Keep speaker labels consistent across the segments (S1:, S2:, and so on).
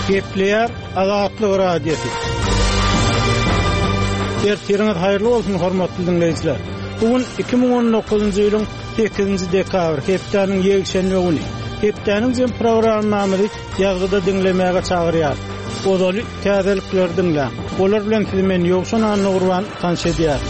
S1: Gepleyer Azatlyk radiosu. Ertiriniz hayırlı olsun hormatly dinleyijiler. Bugün 2019-njy ýylyň 8-nji dekabr, hepdeniň ýekşenme güni. Hepdeniň jem programmamy ýazgyda dinlemäge çagyrýar. Odaly täzelikler dinle. Olar bilen siz men ýokşan Nurwan tanşedýär.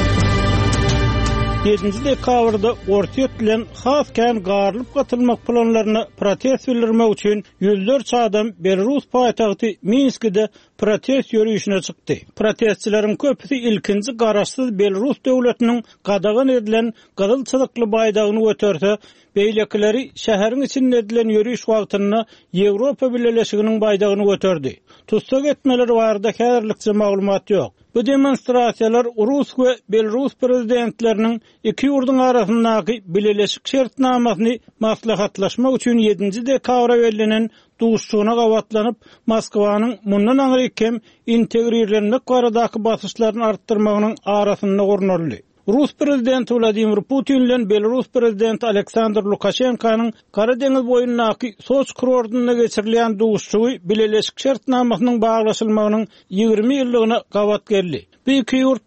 S1: 7-nji dekabrda ortiýet bilen hasken garlyp gatylmak planlaryna protest bildirmek üçin ýüzlerçe adam Belarus paýtagty Minskde protest ýürüýüşine çykdy. Protestçilerin köpüsi ilkinji garaşsyz Belarus döwletiniň gadagan edilen gazylçylykly baýdagyny göterse, beýlekleri şäheriň içinde edilen ýürüýüş wagtyny Ýewropa Birleşiginiň baýdagyny göterdi. Tutsak etmeleri barada häzirlikçe maglumat ýok. Bu demonstrasiyalar Rus we Belarus prezidentlerinin iki ýurdun arasyndaky bileşik şertnamasyny maslahatlaşmak üçin 7-nji dekabra belenen duşçugyna gawatlanyp Moskwanyň mundan aňykem integrirlenmek baradaky basyşlaryny artdyrmagynyň arasynda gornarly. Rus prezidenti Vladimir Putin bilen Belarus prezidenti Aleksandr Lukashenkanyň Kara deňiz boýundaky Soç kurortunda geçirilen duşçugy bileşik şertnamasynyň baglaşylmagynyň 20 ýyllygyna gawat geldi. Bu iki ýurt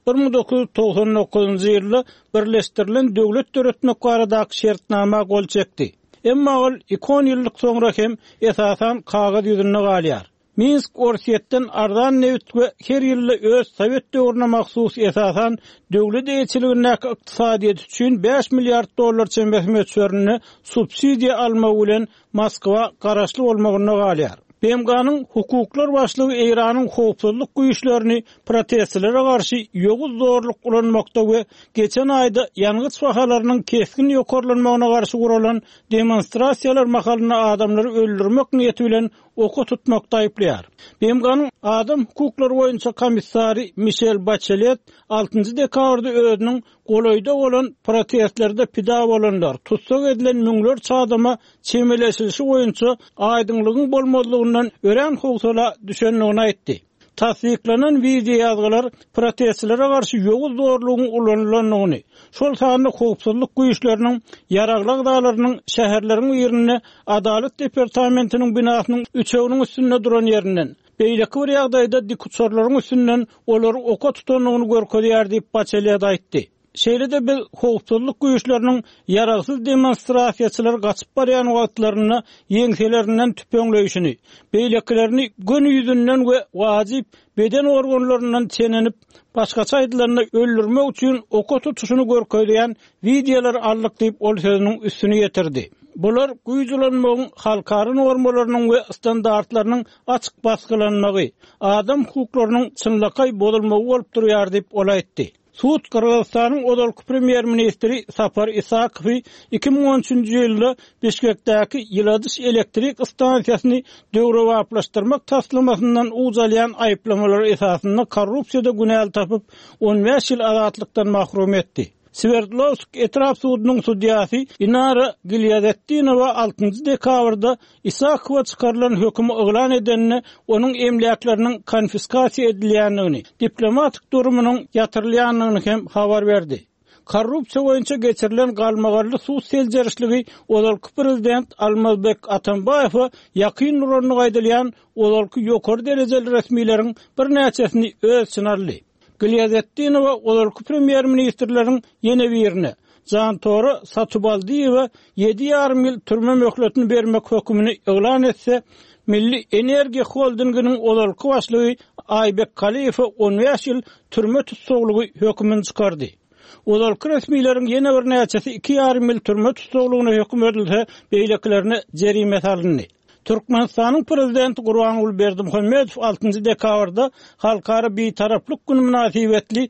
S1: 1999-njy ýylda birleşdirilen döwlet töretmek baradaky şertnama gol çekdi. Emma ol 2 ýyllyk soňra hem esasan kagaz ýüzünde galýar. Minsk orsiýetden ardan newt we her ýyly öz Sowet döwrüne mahsus esasan döwlet eýçiligindäki ykdysadyet üçin 5 milliard dollar çembermetsörüni subsidiýa almak bilen Moskwa garaşly bolmagyna galýar. BMG'nın hukuklar başlygy Iranyň howpsuzlyk güýçlerini protestçilere garşy ýoğuz zorluk ulanmakda we geçen aýda ýangıç bahalarynyň keskin ýokarlanmagyna garşy guralan demonstrasiýalar mahalyna adamlary öldürmek niýeti bilen oku tutmakda aýplýar. BMG'nın adam hukuklary boýunça komissary Michel Bachelet 6-njy dekabrda özüniň golaýda bolan protestlerde pida bolanlar tutsak edilen müňlerçe adama çemeleşilişi boýunça aýdyňlygyň bolmadygyndan ören howsala düşenligini aýtdy. Tasdiklanan video ýazgylar protestçilere garşy ýoğuz zorlugyň ulanylanyny, şol sany howpsuzlyk güýçleriniň ýaraglak dağlarynyň şäherleriň ýerine Adalet departamentiniň binasynyň üçeginiň üstünde duran ýerinden beýleki bir ýagdaýda dikutsorlaryň üstünden olary oka tutanlygyny görkezýär diýip Bachelet aýtdy. Şeýlede biz howpsuzlyk güýçleriniň ýaragsyz demonstrasiýaçylar gaçyp barýan wagtlaryny ýeňselerinden tüpeňleýişini, beýleklerini gün ýüzünden we wajyp beden organlaryndan çenenip başgaça aýdylarynda öldürmek üçin oka tutuşyny görkezýän videolar allyk diýip ol sözüniň üstüne ýetirdi. Bular güýçlenmegiň halkary normalarynyň we standartlarynyň açyk baskylanmagy, adam hukuklarynyň çynlykay bolmagy bolup durýar diýip ol aýtdy. Suud Kırgızstanyň odalky premier ministri Sapar Isakow 2013-nji ýylda Bişkekdäki ýyladyş elektrik stansiýasyny döwrewaplaşdyrmak taslamasyndan uzalýan aýplamalary esasynda korrupsiýada günäl tapyp 15 ýyl azatlykdan mahrum etdi. Sverdlovsk etraf suudynyň sudyasy Inara Gilyazetdinowa 6-njy dekabrda Isakowa çykarylan hökümi eglan edenini, onuň emlaklarynyň konfiskasiýa edilýänligini, diplomatik durumynyň ýatyrylýanlygyny hem habar berdi. Korrupsiýa boýunça geçirilen galmagarly suud seljerişligi odalky prezident Almazbek Atambayew ýakyn nuranyny gaýdylýan odalky ýokary derejeli resmiýleriň bir näçesini öz çynarly. Gilyazetdinowa odalky premier ministrleriň ýene birine Jantora Satybaldiýewa 7,5 ýyl türme möhletini bermek hökümini eglan etse, Milli Energiýa Holdingining odalky başlygy Aybek Kaliýew 15 ýyl türme tutsaglygy hökümini çykardy. Odalky resmiýleriň ýene bir näçesi 2,5 ýyl türme tutsaglygyna höküm edilse, beýleklerine jerime salyndy. Türkmenistanyň prezidenti Gurbanuly Berdimuhammedow 6-njy dekabrda halkara beýtaraplyk güni münasibetli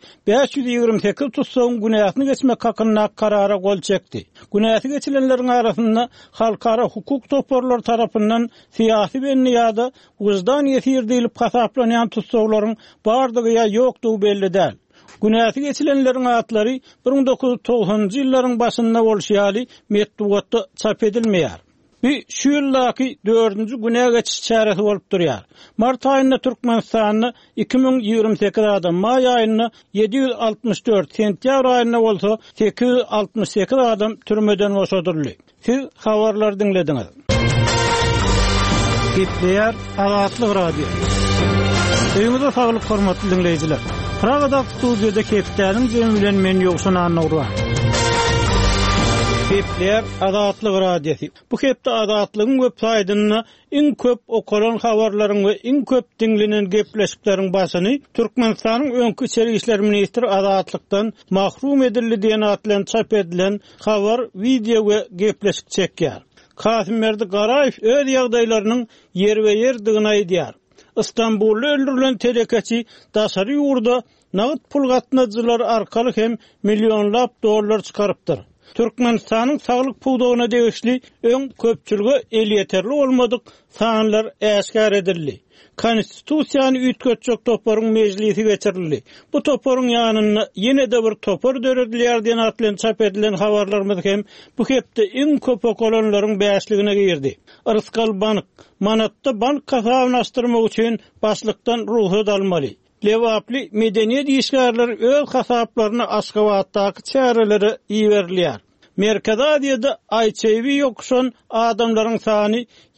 S1: 528 tutsagyň günahyny geçmek hakyna karara gol çekdi. Günahy geçilenleriň arasynda halkara hukuk toparlar tarapyndan syýasy benniýada wyzdan ýetir diýilip hasaplanýan tutsaglaryň bardygy ýa ýokdugy belli däl. Günahy geçilenleriň atlary 1990-njy ýyllaryň başynda bolşýaly metduatda çap edilmeýär. Bir şu ýyldaki 4-nji güne geçiş çäresi bolup durýar. Mart aýynda Türkmenistanyň 2028 adam, may aýynda 764, sentýabr aýynda bolsa 868 adam türmeden boşadyldy. Siz habarlar dinlediňiz. Gepleýär Azatlyk radio. Öýüňizde saglyk hormatly dinleýijiler. Pragada studiýada Gepleýäriň jemi bilen men ýoksun anawra. Gepleýär Azatlyk radiosi. Bu hepde Azatlygyň websaýtyna iň köp okulan habarlaryň we iň köp dinlenen gepleşikleriň başyny Türkmenistanyň öňkü içeri işler ministri Azatlykdan mahrum edildi diýen atlan çap edilen habar, video we gepleşik çekýär. Kasymberdi Garaýew öz ýagdaýlarynyň ýerbe-ýerdigini aýdýar. İstanbulda öldürülen telekeçi daşary ýurda nagyt pul gatnaşjylar arkaly hem millionlap dollar çykarypdyr. Türkmenistanyň saglyk puwdagyna degişli öň köpçüligi el ýeterli bolmadyk sanlar äşkar edildi. Konstitusiýany ütkötjek toparyň meclisi geçirildi. Bu toparyň ýanyna ýene-de bir topar döredilýär diýen atlan çap edilen habarlarymyz hem bu hepde iň köp okulanlaryň bäşligine girdi. Arskal bank, manatda bank kasabynaşdyrmak üçin başlykdan ruhsat almaly. Lewaply medeniýet işgärleri öz hasaplaryna Aşgabatdaky çäreleri iýerilýär. Merkez Aziýada HIV ýokuşan adamlaryň sany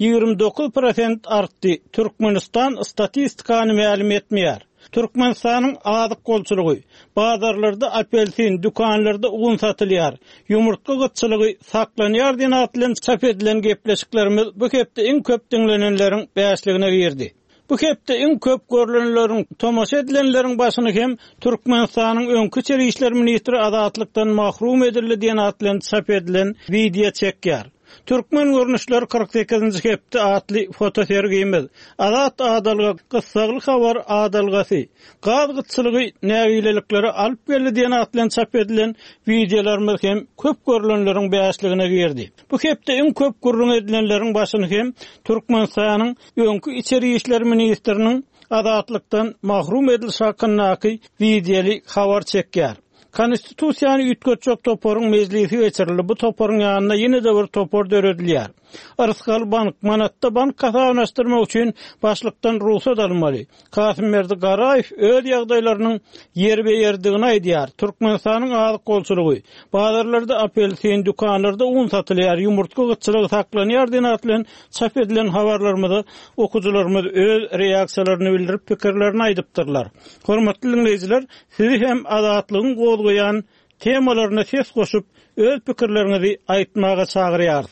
S1: 29% artdy. Türkmenistan statistikany ma'lum etmeýär. Türkmenistanyň azyk golçylygy, bazarlarda apelsin, dukanlarda un satylýar, ýumurtga gytçylygy saklanýar diýen atlan çap edilen gepleşiklerimiz bu hepde iň köp dinlenenleriň bäşligine girdi. Bu hepde iň köp görülenleriň, tomaşa edilenleriň başyny hem Türkmenistanyň öňkü içeri işler ministri Azatlykdan mahrum edildi diýen atlan çap edilen video çekýär. Türkmen görnüşleri 48-nji hepde atly fotosergimiz. Azat adalga gyssaly habar adalgasy. Gaz gytçylygy nägilelikleri alyp geldi diýen atlan çap edilen videolarymyz hem köp görülenleriň bäşligine girdi. Bu hepde iň köp görülen edilenleriň başyny hem Türkmenistanyň öňkü içeri işler ministriniň Azatlykdan mahrum edilýän hakyny videoly habar çekýär. Konstitusiýany ütkötjek toparyň meclisi geçirildi. Bu toparyň ýanyna ýene-de bir topar döredilýär. Arskal bank, manatda bank kasabynaşdyrmak üçin başlykdan ruhsat almaly. Kasymberdi Garaýew öz ýagdaýlarynyň ýerbe-ýerdigini aýdýar. Türkmenistanyň azyk golçylygy, bazarlarda apelsin, dukanlarda un satylýar, ýumurtga gytçylygy saklanýar diýen atlan çap edilen habarlarymyzy okuwçylarymyz öz reaksiýalaryny bildirip pikirlerini aýdypdyrlar. Hormatly dinleýijiler, sizi hem azatlygyň goýan temalaryna ses goşup öz pikirlerinizi aýtmaga çagyrýar.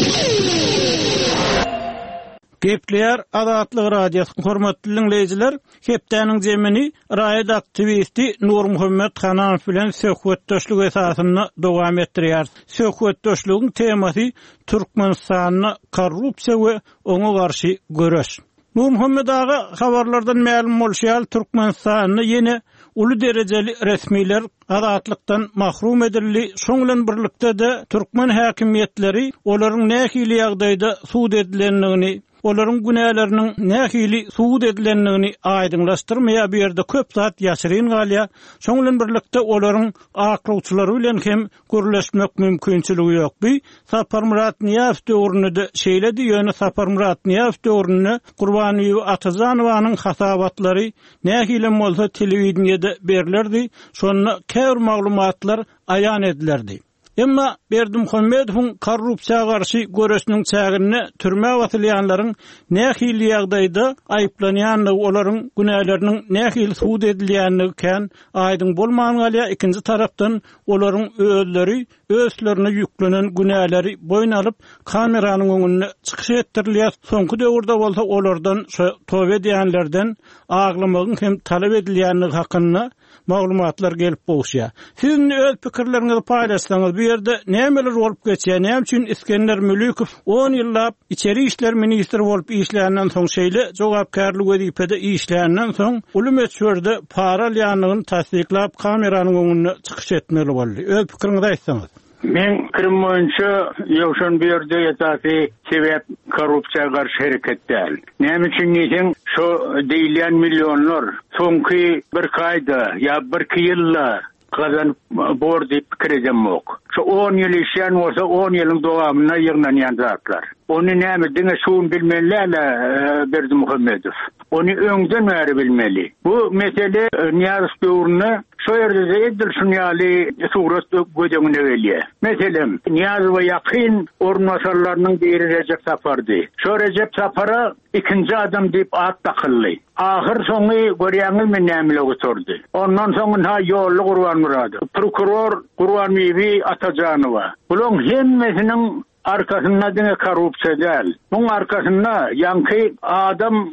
S1: Gepleýär Azatlyk radiosi. Hormatly dinleýijiler, hepdäniň jemini raýat aktivisti Nur Muhammed Hanaňyw bilen söhbetdeşlik esasyna dowam etdirýär. Söhbetdeşligiň temasy Türkmenistanyň korrupsiýa we oňa garşy göreş. Nur Muhammed aga habarlardan ma'lum bolýar, Türkmenistanyň ýene uly derejeli resmiler Azatlykdan mahrum edildi. Şoňlan birlikde de Türkmen häkimiýetleri olaryň nähili ýagdaýda suud edilenligini, olaryň günäleriniň nähili suud edilenligini aýdynlaşdyrmaýa bir ýerde köp zat ýaşyryn galýa. Şoňlan birlikde olaryň aklawçylary bilen hem görleşmek mümkinçiligi ýok. Bu Sapar Murat Niýazow döwründe şeýledi, ýöne Sapar Murat Niýazow döwründe Gurbanyýew Atazanowyň hasabatlary nähili bolsa telewizionyada berilerdi. Şonu käwr maglumatlar aýan edilerdi. Emma Berdimuhammedowyň korrupsiýaga garşy göreşiniň çägine türme watylýanlaryň nähili ýagdaýda aýplanýanlygy, olaryň günäleriniň nähili suud edilýänligi kän aýdyn bolmagan galýa. Ikinji tarapdan olaryň özleri özlerine yüklenen günäleri boyun alyp kameranyň öňüne çykyş etdirilýär. Soňky döwürde bolsa olardan töwe diýenlerden aglamagyň hem talap edilýänligi hakyna maglumatlar gelip bolýar. Sizin öz pikirleriňizi paýlaşsaňyz, bu ýerde nämeler bolup geçýär? Näme üçin İskender Mülükow 10 ýyllap içeri işler ministri bolup işlärenden soň şeýle jogapkärlik wezipede işlärenden soň uly meçhurde para alýanlygyny tasdiklap kameranyň öňüne çykyş etmeli boldy. Öz pikiriňizi aýtsaňyz.
S2: Men kirim boýunça ýokşan bir ýerde ýatasy sebäp korrupsiýaga garşy hereket däl. Näme üçin diýsem, şo diýilen millionlar soňky bir gaýda ýa bir ýylda kazanıp bor diýip kirejemok. Şu 10 ýyl işleyen bolsa 10 ýylyň dowamyna ýygnanýan zatlar. Onu näme diňe şuun bilmeliler Berdimuhammedow. Onu öňden bäri bilmeli. Bu mesele Niýazow döwrüne Şo yerde edil şunyali surat gödüňüne gelýär. Meselem, niyaz we ýakyn ornaşarlarynyň biri Recep Sapardy. Şo Recep Sapara ikinci adam diýip at takyldy. Ahir soňy görýäňizmi näme götürdi. Ondan soň ha ýolly Gurban Murady. Prokuror Gurban Bibi Atajanowa. Bular hemmesiniň arkasında dine korrupsiya değil. Bunun arkasında yankı adam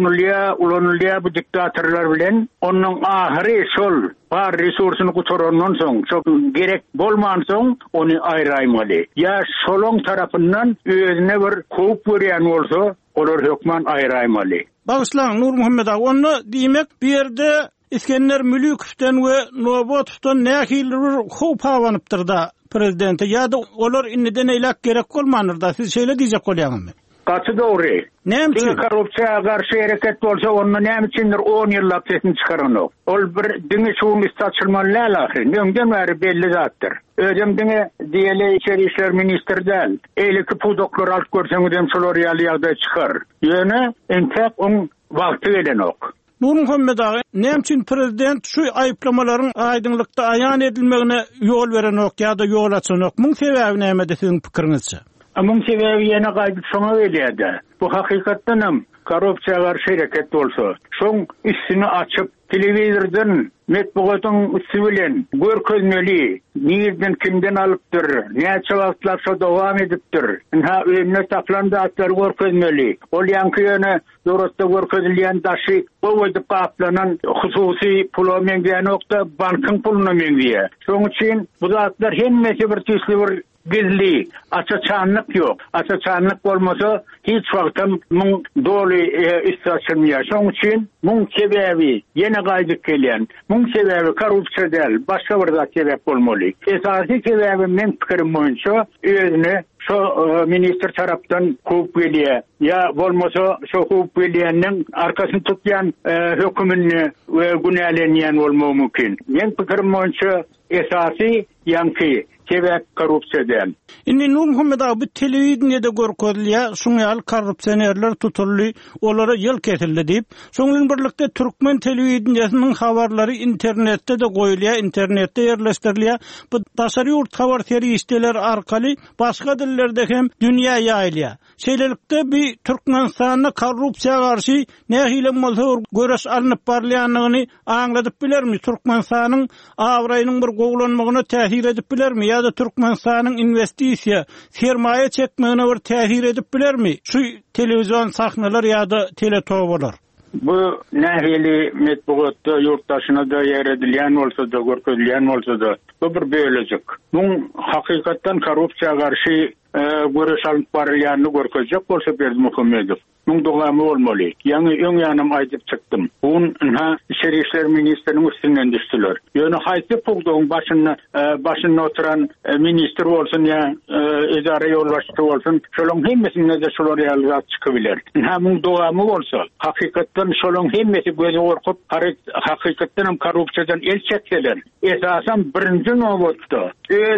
S2: ulanılya bu diktatörler bilen onun ahiri sol var resursunu kuturandan son çok gerek bolman son onu ayraymalı. Ya solun tarafından özüne bir kovup veren olsa olur hükman ayraymalı.
S1: Bağışlan Nur Muhammed ağa onu demek bir yerde İskender Mülükov'ten ve Novotov'tan nähili hop havanıptır da prezidente ya da olar inneden eylak gerek bolmanır da siz şeýle diýjek bolýaňyzmy?
S2: Katı doğru.
S1: Näme
S2: korrupsiýa garşy hereket bolsa onu näme üçindir 10 ýyllap sesini çykarany? Ol bir diňe şuň istaçylmaly ahir. Näme bäri belli zatdyr. Özüm diňe diýeli içeri işler ministrden eýleki pudoklar alyp görseňiz şolar ýaly çykar. Ýöne entek on wagty gelen ok.
S1: Nur Muhammed ağa, näme üçin prezident şu aýyplamalaryň aýdynlykda aýan edilmegine ýol beren ok ýa-da ýol açan ok? Muň sebebi nämedir siziň pikiриňizçe?
S2: Muň sebebi ýene gaýdyp şoňa gelýärdi. Bu hakykatdanam korrupsiýa garşy hereket bolsa, şoň üstüni açyp telewizordan metbugatyň üstü bilen görkezmeli, nerden kimden alypdyr, näçe wagtlap şo dowam edipdir. Ha öňüne taplandy atlar görkezmeli. Ol ýanky ýöne doratda görkezilýän daşy bu wagtda paplanan hususy pul meňden nokta bankyň puluny meňdiýär. Şoň üçin bu zatlar hemmesi bir tüsli bir gizli, açıçanlık yok. Açıçanlık olmasa hiç vaktim mun dolu istasyonya. Şoň üçin mun sebebi yine gaýdyp gelýän. Mun sebebi korrupsiýa değil, başga bir zat sebep bolmaly. Esasy sebebi men pikirim boýunça özüne şu minister tarapdan köp gelýär. Ya bolmasa şu köp gelýäniň arkasyny tutýan hökümini we günälenýän bolmagy mümkin. Men pikirim boýunça esasy ýanky sebep korrupsiýa değil.
S1: Indi Nur Muhammed ağa bu telewizionyada görkezilýär, şuňal korrupsionerler tutuldy, olara ýyl kesildi diýip, şoňlan birlikde Türkmen telewizionyanyň habarlary internetde de goýulýar, internetde ýerleşdirilýär. Bu daşary ýurt habar terýişleri arkaly başga dillerde hem dünýä ýaýylýar. Şeýlelikde bir Türkmenistanda korrupsiýa garşy nähile bolsa göreş alınıp barlýanlygyny aňladyp bilermi? Türkmenistanyň awraýynyň bir gowlanmagyna täsir edip bilermi? Ya da Türkmenistanyň investisiýa, sermaýe çekmegine bir täsir edip bilermi? Şu telewizyon sahnalar ya da teletowalar.
S2: Bu nähili metbugatda ýurtdaşyna da ýer edilýän bolsa da, görkezilýän bolsa da, bu bir bölecek. Bu hakykatdan korrupsiýa garşy göreş alyp barýanyny görkezjek bolsa Berdi Muhammedow. Mun dogamy bolmaly. Öň ýanam aýdyp çykdym. Bun İçeri işler ministriniň üstünden düşdiler. Ýöne haýsy pugdagyň başynda oturan ministr bolsun ýa idare ýolbaşçy bolsun, şolaryň hemmesine de şolar ýaly çykybiler. Mun dogamy bolsa, hakykatdan şolaryň hemmesi gözi gorkup, hakykatdan hem korrupsiýadan el çekseler, esasan birinji nowbatda öz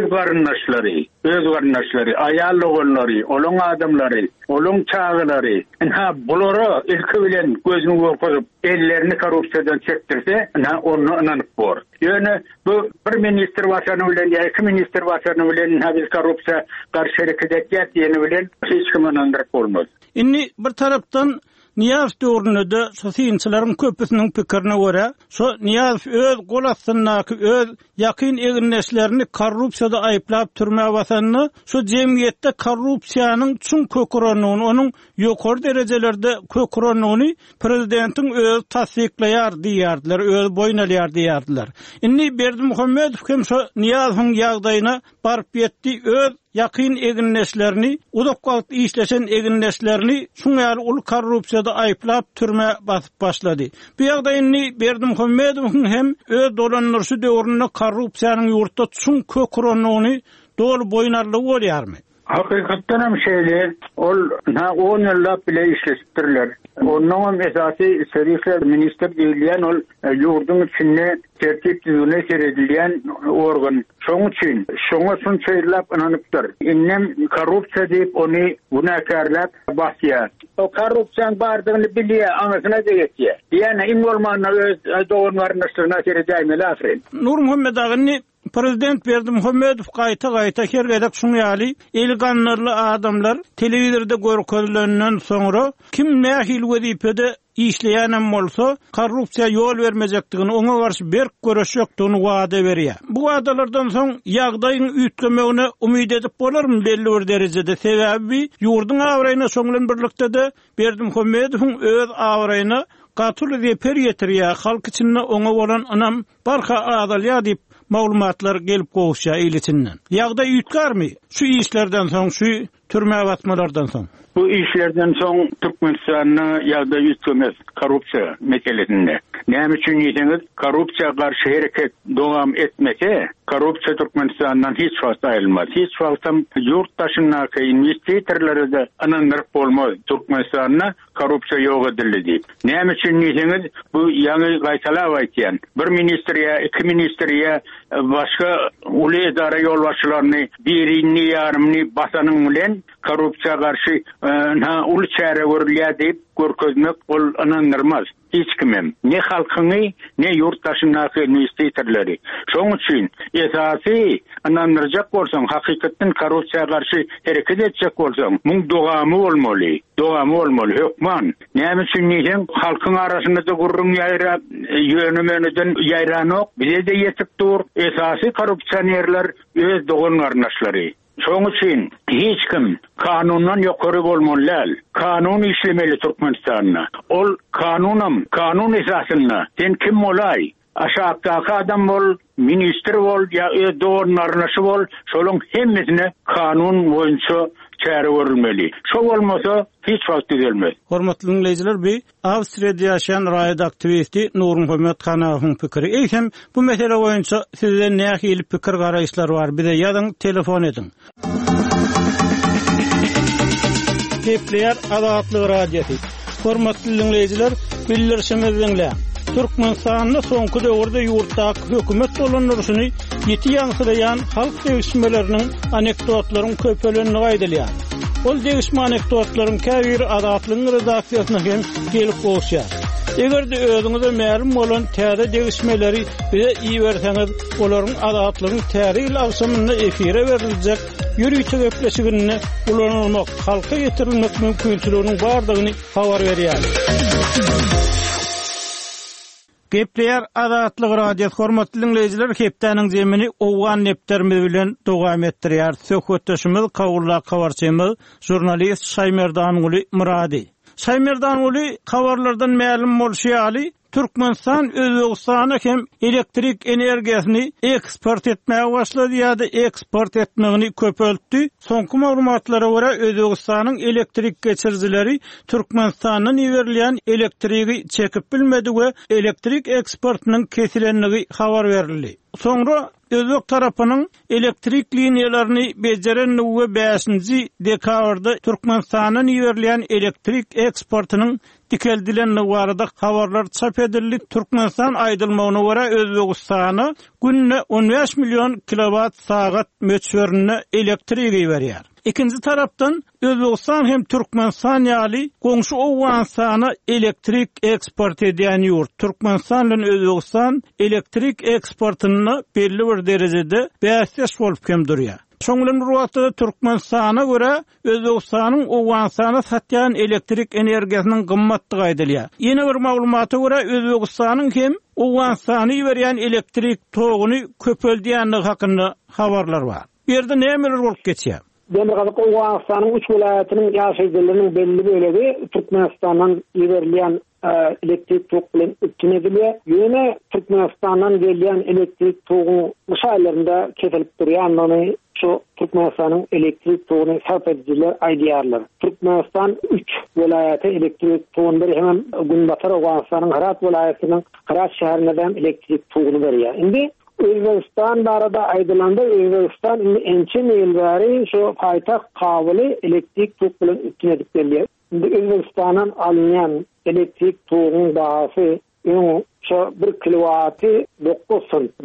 S2: garnaşlary, aýal oglary, olaň adamlary, olaň çağlary, bulara ilki bilen gözünü gorkup ellerini korrupsiýadan çektirse, onu inanyp bor. Ýöne bu bir minister başany bilen ýa iki minister başany bilen biz korrupsiýa garşy hereket etýär diýeni bilen hiç kim inandyryp bolmaz.
S1: Indi bir tarapdan Niyaz döwründe sosiýalçylaryň köpüsiniň pikirine görä, şo Niyaz öz gol astyndaky öz ýakyn eginleşlerini korrupsiýada aýplap türmäge basanyny, şo jemgyýetde korrupsiýanyň çün köküranyny, onuň ýokary derejelerde köküranyny prezidentiň öz tasdikleýär diýerdiler, öz boýnalýar diýerdiler. Indi Berdi Muhammedow hem şo Niyazyň ýagdaýyna baryp ýetdi, öz ýakyn eginleşlerini, uzak wagt işleşen eginleşlerini şuňal ul korrupsiýada aýplap türme basyp başlady. Bu ýagdaýyny Berdi Muhammedow hem öz dolanýarsy döwründe korrupsiýanyň ýurtda çün köküranyny dol boýnarly bolýarmy?
S2: Hakykatdan hem şeýle, ol 10 ýyllap bile işleşdirler. Ondan esasy serýisler minister diýilýän ol ýurdun içinde tertip düzüne seredilýän organ. Şoň üçin şoňa şunça ýyllap inanypdyr. Innem korrupsiýa diýip ony gunakarlap basýar. o korrupsiýan bardygyny bilýär, aňysyna geçýär. Ýani iň bolmanda öz doganlarynyna kere daýmaly afrin.
S1: Nur Muhammed agynny Prezident Berdimuhammedow gaýta kergedek şuny ýaly elganlarly adamlar telewizorda görkezlerinden soňra kim nähil wezipede işleýänem bolsa korrupsiýa ýol bermejekdigini, oňa garşy berk göreş ýokdugyny wada berýär. Bu wadalardan soň ýagdaýyň üýtgemegine umyt edip bolarmy belli bir derejede? Sebäbi ýurduň awraýyna soňlan birlikde de Berdimuhammedowyň öz awraýyna gatul reper ýetirýär. Halk içinde oňa bolan anam barha adalýa diýip maglumatlar gelip gowuşýar ýylyçynden. Ýagdaý üýtgarmy? Şu işlerden soň, şu türme batmalardan soň.
S2: Bu işlerden soň Türkmenistanyny ýagdaý üýtgemez korrupsiýa meselesinde. Näme üçin diýseniz, korrupsiýa garşy hereket dowam etmese, korrupsiýa Türkmenistandan hiç wagt aýrylmaz. Hiç wagtam ýurtdaşynaky investitorlary da anandyryp bolmaz. Türkmenistanyna korrupsiýa ýok edildi diýip. Näme üçin diýseniz, bu ýaňy gaýtalap aýtýan bir ministeriýa, iki ministeriýa başga uly edara ýolbaşçylaryny, birini ýarymny basanyň bilen korrupsiýa garşy ul çäre görülýär diýip görkezmek ol anandyrmaz. Hiç kimem. Ne halkyny, ne ýurtdaşynaky investitorlary. Şoň üçin esasy anandyrjak bolsaň, hakykatdan korrupsiýa garşy hereket etjek bolsaň, muň dogamy bolmaly. Dogamy bolmaly. Hökman. Näme üçin diýsem, halkyň arasynda gurrun ýaýra ýönümeninden ýaýranok, bize de ýetip dur. Esasy korrupsionerler öz doganlaryny. Şoň üçin hiç kim kanundan ýokary bolmaly. Kanun işlemeli Türkmenistanyna. Ol kanun esasyna sen kim bolay? Aşağıdaky adam bol, minister bol, ýa doganlaryny bol, şolaryň hemmesine kanun boýunça çäre görülmeli. Şo bolmasa hiç wagt düzelmez.
S1: Hormatly dinleyijiler, bu Awstriýada ýaşaýan raýat aktivisti Nur Muhammed Kanawyň pikiri. Eýsem bu mesele boýunça sizden nähili pikir garaýşlar bar? Bize ýazyň, telefon ediň. Gepleýär Azatlyk radiosy. Hormatly dinleyijiler, bildirişimizni Türkmenistanyny soňky döwürde ýurtdaky hökümet dolanlaryny ýeti ýaňsyraýan halk degişmeleriniň anekdotlaryň köpelenini gaýdalýar. Ol degişme anekdotlaryň käbir Azatlyk redaksiýasyna hem gelip gowuşýar. Egerde özüňize ma'lum bolan täze degişmeleri bize iyi berseňiz, olaryň Azatlygyň täze awsamyny efire beriljek, ýürüýçi gepleşigini ulanylmak, halka ýetirilmek mümkinçiliginiň bardygyny habar berýär. Gepleýär Azatlyk radio hormatly dinleyijiler, hepdeniň jemini owgan nepterimiz bilen dowam etdirýär. Söhbetdeşimiz Kawulla Kawarçymyz, jurnalist Şaýmerdan Uly Murady. Şaýmerdan Uly habarlardan ma'lum bolýaly, Türkmenistan Özbegistana hem elektrik energiýasyny eksport etmäge başlady ýa-da eksport etmegini köpeltdi. Soňky maglumatlara görä Özbegistanyň elektrik geçirjileri Türkmenistanyň ýerilýän elektrigi çekip bilmedi we elektrik eksportynyň kesilenligi habar berildi. Soňra Özbek tarapynyň elektrik liniýalaryny bejeren we 5-nji dekabrda Türkmenistanyň ýerilýän elektrik eksportynyň dikeldilenligi barada habarlar çap edildi. Türkmenistan aýdylmagyna görä Özbegistana günne 15 milyon kilowat saat möçberini elektrigi berýär. İkinci tarapdan Özbegistan hem Türkmenistan ýaly goňşy Owganistana elektrik eksport edýän ýurt. Türkmenistan bilen Özbegistan elektrik eksportyny belli bir derejede bäsleş bolup hem durýar. Şoňlan ruwatda Türkmenistana görä Özbegistanyň Owganistana satýan elektrik energiýasynyň gymmatlygy aýdylýar. Ýene bir maglumata görä Özbegistanyň hem Owganistana berýän elektrik toguny köpeldýänligi hakynda habarlar bar. Bu ýerde nämeler bolup geçýär?
S3: Demirgazyk Owganistanyň 3 vilayatynyň ýaşaýjylarynyň belli bölegi Türkmenistandan ýerilýän elektrik tok bilen üstün edilýär. Ýöne Türkmenistandan gelýän elektrik togu myşaýlarynda kesilip durýan, şu Türkmenistanyň elektrik toguny sarf edijiler aýdýarlar. Türkmenistan 3 vilayaty elektrik toguny hem Günbatar Owganistanyň Herat vilayatynyň Herat şäherininden elektrik togunu berýär. Indi Özbekistan barada aýdylanda Özbekistan ençe ýylbary şu paýtagt Kabuly elektrik tok bilen üstün edip gelýär. Indi Özbekistandan alınýan elektrik togunyň bahasy şu 1 kilowatty 9 sent diýip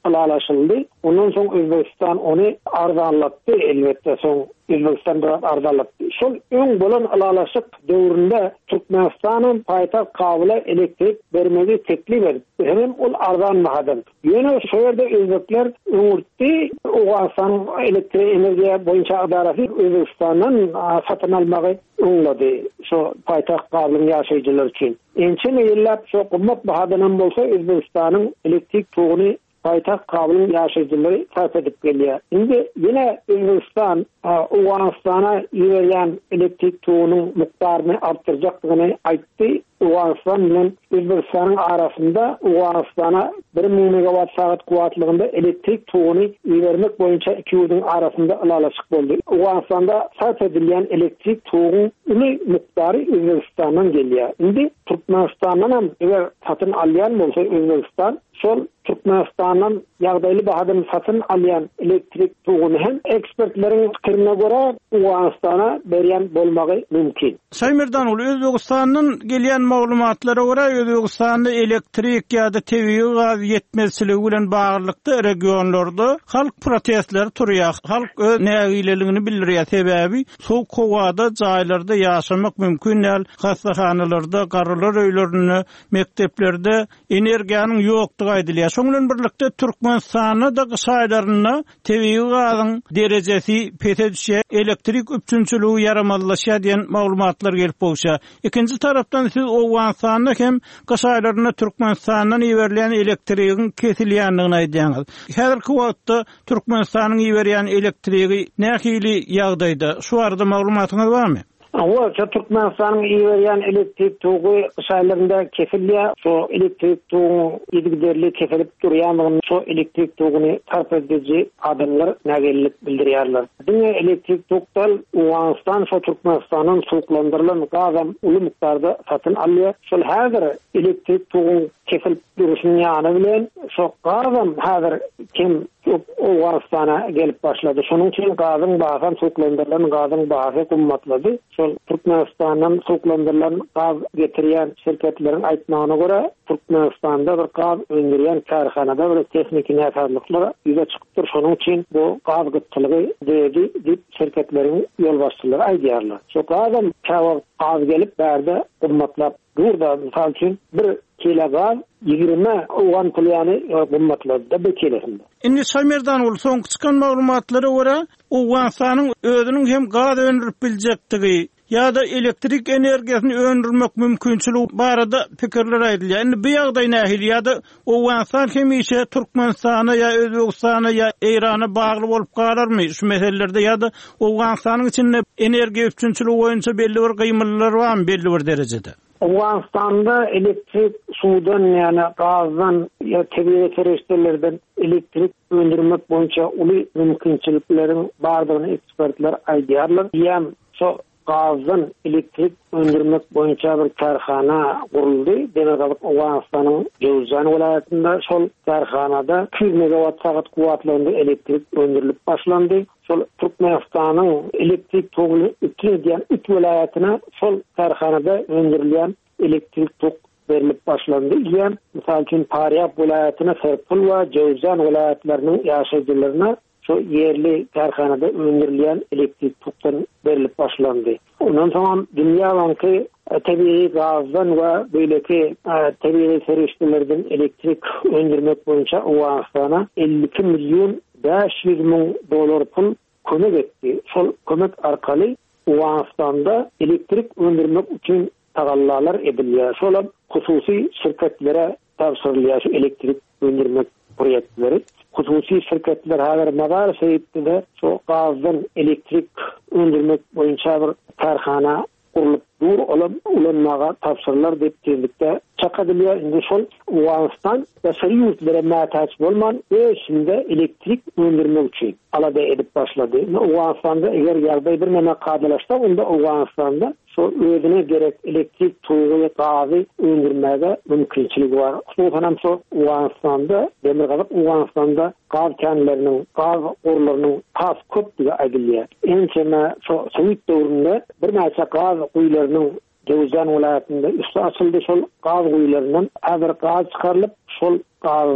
S3: alalaşıldı. Ondan soň Özbekistan onu arzanlatdy, elbette soň Özbekistan da arzanlatdy. Şol öň bolan alalaşyk döwründe Türkmenistanyň paýtagt Kabula elektrik bermegi teklip etdi. Hem ol arzanmadan. Ýöne şu ýerde özbekler öňürtdi, Owgasan elektrik energiýa boýunça adaraty Özbekistandan satyn almagy öňledi. Şu paýtagt Kabulaň ýaşaýjylar üçin. Ençe ýyllap şu gymmat bahadan bolsa Özbekistanyň elektrik togyny paýtagt Kabulaň ýaşaýjylary sarf edip gelýär. Indi ýene Özbekistan Owganistana ýerýän elektrik togynyň mukdaryny artdyrjakdygyny aýtdy. Owganistan bilen Özbekistanyň arasynda Owganistana 1 megawatt saat kuwatlygynda elektrik togyny ýermek boýunça iki ýurduň arasynda alalaşyk boldy. Owganistanda sarf edilýän elektrik togynyň uly mukdary Özbekistandan gelýär. Indi Türkmenistandan hem eger satyn alýan bolsa Özbekistan şol Türkmenistandan ýagdaýly bahadan satyn alýan elektrik togyny hem ekspertleriň pikirine görä Owganistana berýän bolmagy mümkin.
S1: Saýmerdan ol Özbekistanyň gelýän maglumatlara görä Özbekistanda elektrik ýa-da tebii gaz ýetmezçiligi bilen baglykda regionlarda halk protestleri turýar. Halk öz nägileligini bildirýär. Sebäbi soňky howada jaýlarda ýaşamak mümkin näl, hastaxanalarda, garalar öýlerinde, mekteplerde energiýanyň ýokdugy aýdylýar. Şoňlan birlikde Türkmenistanyň da gyşaýlaryna tebii gazyň derejesi pete düşýär, elektrik üçünçüligi yaramazlaşýar diýen maglumatlar gelip bolsa. Ikinji tarapdan siz Owganistanyň hem gyşaýlaryna Türkmenistandan ýeberilýän elektrigiň kesilýändigini aýdýaňyz. Häzirki wagtda Türkmenistanyň ýeberýän elektrigi nähili ýagdaýda? Şu arada maglumatyňyz barmy?
S3: Awça Türkmenistanyň ýeberýän elektrik togy şaýlarynda kesilýär. Şu elektrik togy ýetgiderli kesilip durýanlygyny, şu elektrik togyny sarf edici adamlar nägellik bildirýärler. Diňe elektrik togdal Owganistan şu Türkmenistanyň suwuklandyrylan gazam uly mikdarda satyn alýar. Şol häzir elektrik togy kesilip durýan ýany bilen şu gazam häzir kim Owganistana gelip başlady. Şonuň üçin gazyň bahasyny suwuklandyrylan gazyň bahasy gymmatlady. Şol Türkmenistanyň suwuklandyrylan gaz getirýän şirketleriň aýtmagyna görä, Türkmenistanda bir gaz öndürýän karhanada bir tehnik näsarlyklar ýüze çykypdyr. Şonuň üçin bu gaz gytçylygy dedi diýip şirketleriň ýolbaşçylary aýdýarlar. Şu gazam gaz gelip bärde gymmatlap burada misal üçin bir kilo gaz 20 Owgan pulyany gymmatlady bir kilosunda.
S1: Indi Saýmerdan ol soňky çykan maglumatlara görä Owganistanyň özüniň hem gaz öndürip biljektigi ýa-da elektrik energiýasyny öndürmek mümkinçiligi barada pikirler aýdylýar. Indi bu ýagdaý nähili ýa-da Owganistan hemişe Türkmenistana ýa Özbekistana ýa Irana bagly bolup galarmy şu meselelerde ýa-da Owganistanyň içinde energiýa üçünçiligi boýunça belli bir gymylylar barmy belli bir derejede?
S3: Owganistanda elektrik suwdan ýani gazdan ýa tebii terişlerden elektrik öndürmek boýunça uly mümkinçilikleriň bardygyny ekspertler aýdýarlar. Ýa şu gazdan elektrik öndürmek boýunça bir karhana guruldy. Demek Owganistanyň Jowzan welaýatynda şol karhanada 200 megawatt saat kuwatlygynda elektrik öndürilip başlandy. Şol Türkmenistanyň elektrik togyny üçünçü welaýatyna şol karhanada öndürilýän elektrik tok berilip başlandy. Ýa misal üçin Paryap welaýatyna Serpul we Jowzan welaýatlarynyň ýaşaýjylaryna şu yerli karhanada öndürilýän elektrik tokdan berilip başlandy. Ondan soň dünýä banky tebii gazdan we beýleki tebii serişlerden elektrik öndürmek boýunça Owganistana 52 milyon 500 min dolar pul kömek etdi. Şol kömek arkaly Owganistanda elektrik öndürmek üçin tagallalar edilýär. Şolap hususy şirketlere tapşyrylýar şu elektrik öndürmek proýektleri. Hususy şirketler häzir Mazar şeýitde şu gazdan elektrik öndürmek boýunça bir karhana kurulyp dur ulanmaga tapşyrlar diýip tezlikde çakadylýar. Indi şol Owganistan ýaşary ýurtlary mätäç bolman öýsünde elektrik öndürmek üçin alada edip başlady. Owganistanda eger ýagdaý bir näme gadylaşsa, onda Owganistanda şu özüne gerek elektrik togy gazy öndürmäge mümkinçiligi bar. Şoňam şu Owganistanda demir gazyp Owganistanda gaz känleriniň, gaz orlarynyň tas köplügi aýdylýar. Ençeme şu Soýet döwründe bir näçe gaz guýlarynyň Jowzan welaýatynda üstü açyldy. Şol gaz guýlarynyň häzir gaz çykarylyp şol gazlaryň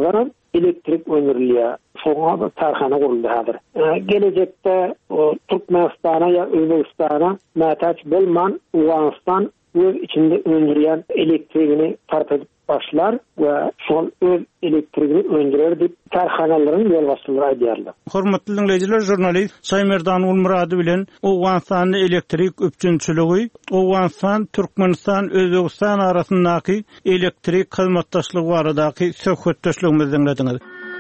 S3: elektrik öndürilýär. Şoňa da tarhana guruldy hazır. Gelecekde o Türkmenistana ya Özbekistana mätäç bolman Awganistan öz içinde öndürýän elektrigini tartadyp başlar we şol öz elektrigini öndürer dip tarhanalaryň ýol başçylary aýdýarlar.
S1: Hormatly dinleýijiler, jurnalist Saýmerdan Ulmurady bilen Awganistanyň elektrik öpçünçiligi, Awganistan, Türkmenistan, Özbegistan arasyndaky elektrik hyzmatdaşlygy baradaky söhbetdeşligimizi dinlediňiz.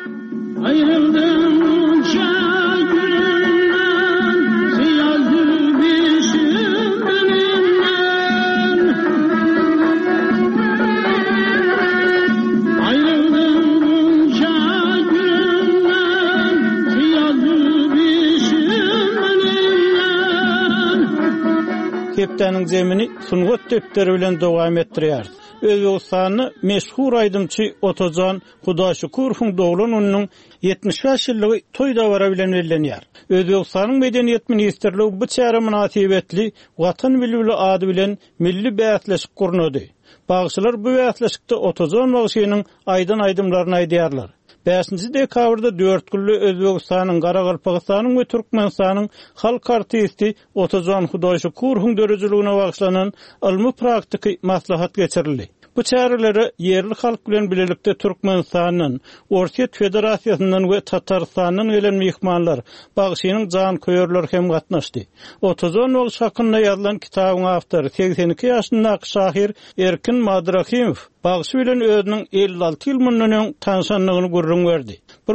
S1: Hepdeniň zemini sungat depteri bilen dowam etdirýär. Özbegistanyň meşhur aýdymçy Otajan Hudaşykurowyň doglan onuň 75 ýyllygy toýda bara bilen bellenýär. Özbegistanyň medeniýet ministrligi bu çäre münasibetli Watan bilgili ady bilen milli bäsleşik gurnady. Bagşylar bu bäsleşikde Otajan bagşynyň aýdan aýdymlaryny aýdýarlar. 5-nji dekabrda 4 günlük Özbegistanyň, Garagalpagystanyň we Türkmenistanyň halk artisti Otajan Hudaşykurowyň dörejiligine bagşlanan ilmi praktiki maslahat geçirildi. Bu çärelere yerli halk bilen bilelikde Türkmenistanyň, Ortiýet Federasiýasynyň we Tatarstanyň gelen mehmanlar, bagşynyň jan köýerler hem gatnaşdy. Otajan ol şakynda ýazylan kitabyň awtory 82 ýaşyndaky şahyr Erkin Madrahimow bagşy bilen özüniň 56 ýyl mundan tanşanlygyny gurrun berdi.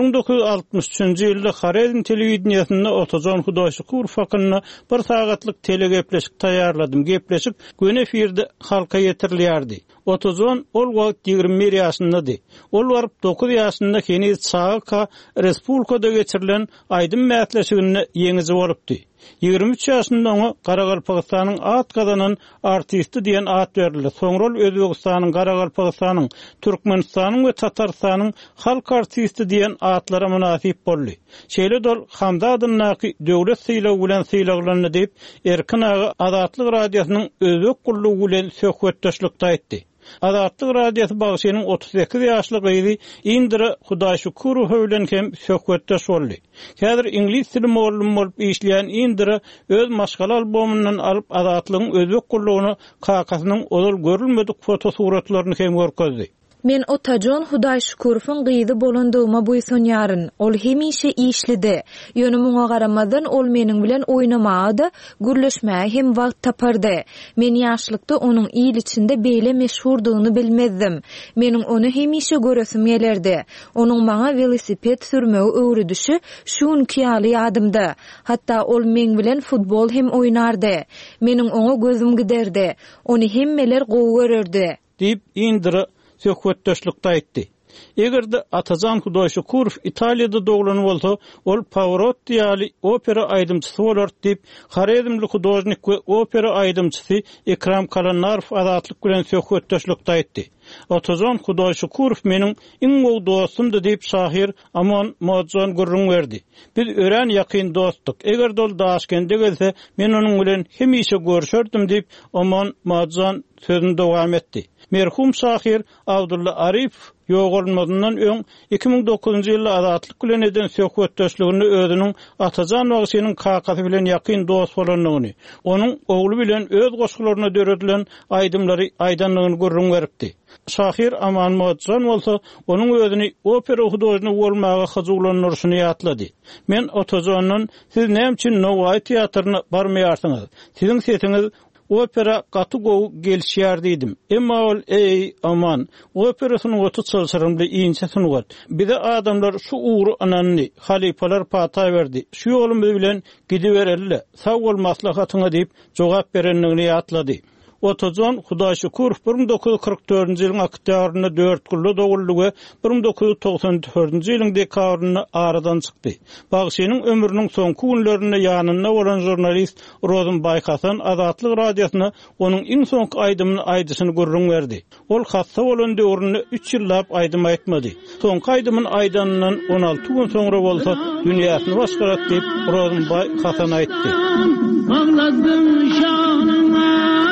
S1: 1963-nji ýylda Xarezm telewiziýasynda Otajan Hudaşykurow hakkynda bir sagatlyk telegepleşik taýýarladym. Gepleşik gün efirde halka ýetirilýärdi. Otajan ol wagt 21 ýaşyndady. Ol baryp 9 ýaşynda Keniz Çağka Respublikada geçirilen aýdym mäsleşigine ýeňizi bolupdy. 23 ýaşynda oňa Garagalpagystanyň at gazanan artisti diýen at berildi. Soňra Özbegistanyň, Garagalpagystanyň, Türkmenistanyň we Tatarstanyň halk artisti diýen atlara münasip boldy. Şeýle dol Hamza adynyňky döwlet syýlagy bilen syýlaglandy diýip Erkin aga Azatlyk radiosynyň özbek gullugy bilen söhbetdeşlikde aýtdy. Azatlyk radiosu bagşynyň 38 ýaşlyk gyzy Indira Hudaşykurow bilen hem söhbetdeş boldy. Häzir ingliz tili muallimi bolup işleýän Indira öz maşgal albomyndan alyp Azatlygyň özbek gullugyny kakasynyň odal görülmedik fotosuratlaryny hem görkezdi.
S4: Men Otajan Hudaşykurowyň gyzy bolandygyma buýsunýaryn. Ol hemişe işlidi. Ýönümiňe garamazdan ol meniň bilen oýnamagy, gürleşmäge hem wagt tapardy. Men ýaşlykda onuň ýyl içinde beýle meşhurdygyny bilmezdim. Meniň onu hemişe göresim gelerdi. Onuň maňa velosiped sürmegi öwredişi şuňky ýaly ýadymda. Hatda ol men bilen futbol hem oýnardy. Meniň oňa gözüm giderdi. Ony hemmeler gowy görerdi.
S1: Diýip Indira söhbetdeşlikde aýtdy. Egerde Otajan Hudaşykurow Italiýada doglan bolsa, ol Pavarotti ýaly opera aýdymçysy bolar diýip Xarezmli hudojnik we opera aýdymçysy Ekram Kalanarow Azatlyk bilen söhbetdeşlikde aýtdy. Otajan Hudaşykurow meniň iň gowy dostumdy diýip şahyr Aman Mojan gurrun berdi. Biz ören ýakyn dostdyk. Eger dol Daşkende gelse, men onuň bilen hemişe görüşerdim diýip Aman Mojan sözüni dowam etdi. Merhum şahyr Abdulla Arif ýogalmadyndan öň 2009-njy ýylda Azatlyk bilen eden söhbetdeşligini özüniň Otajan bagşynyň kakasy bilen ýakyn dost bolanlygyny, onuň ogly bilen öz goşgularyna döredilen aýdymlary aýdanlygyny gurrun beripdi. Şahyr Aman Mojan bolsa, onuň özüni opera hudojny bolmagy hyzulanyryşyny ýatlady. Men Otajanyň siz näme üçin Nowy teatrına barmaýarsyňyz? Siziň sesiňiz opera gaty gowy gelişýär diýdim. Emma ol aman, operasyny otu çalşyrymly iňçe sunugat. Bize adamlar şu uğru ananny, halipalar pata berdi. Şu ýolumyz bilen gidibererler. Sag bol maslahatyňa diýip jogap berenligini ýatlady. Otajan Hudaşykurow 1944-nji ýylyň oktýabrynda 4 gully doguldy we 1994-nji ýylyň dekabryna aradan çykdy. Bagşynyň ömrüniň soňky günlerinde ýanynda bolan jurnalist Rozum Baykasan Azatlyk radiosyna onuň iň soňky aýdymyny aýdyşyny gurrun berdi. Ol hassa bolan döwründe 3 ýyllap aýdym aýtmady. Soňky aýdymyny aýdanyndan 16 gün soňra bolsa dünýäsini başgarat diýip Rozum Baykasan aýtdy. Ağladım şanıma